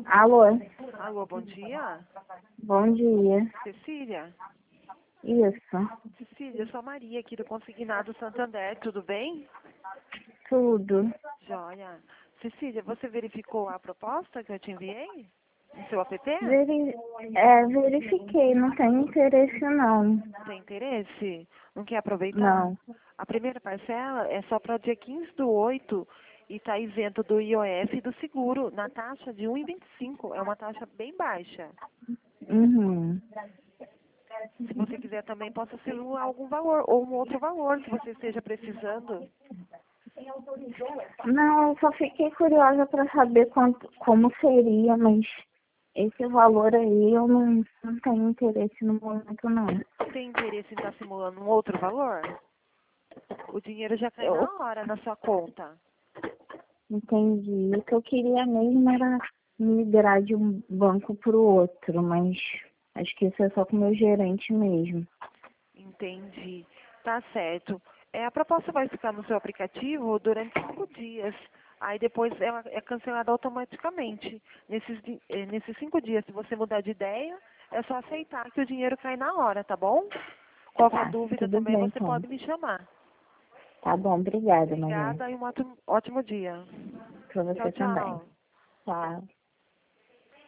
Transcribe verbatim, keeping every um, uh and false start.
Alô? Alô, bom dia. Bom dia. Cecília? Isso. Cecília, eu sou a Maria aqui do Consignado Santander, tudo bem? Tudo. Joia. Cecília, você verificou a proposta que eu te enviei no seu app? Veri... É, verifiquei, não tem interesse não. Tem interesse? Não quer aproveitar? Não. A primeira parcela é só para o dia quinze do oito e está isento do I O F e do seguro, na taxa de um vírgula vinte e cinco. É uma taxa bem baixa. Uhum. Se você quiser também, posso simular algum valor ou um outro valor que você esteja precisando. Não, eu só fiquei curiosa para saber quanto, como seria, mas esse valor aí eu não, não tenho interesse no momento não. Tem interesse em estar simulando um outro valor? O dinheiro já cai Eu na hora na sua conta. entendi. O que eu queria mesmo era migrar de um banco para o outro, mas acho que isso é só com o meu gerente mesmo. Entendi. Tá certo. É, a proposta vai ficar no seu aplicativo durante cinco dias. Aí depois ela é cancelada automaticamente. Nesses, di- eh, nesses cinco dias, se você mudar de ideia, é só aceitar que o dinheiro cai na hora, tá bom? Qualquer Tá, dúvida tudo também bem você então. pode me chamar. Tá bom, obrigada, Maria. Obrigada e um ótimo, ótimo dia. Pra Tchau, você também. tchau. Tchau.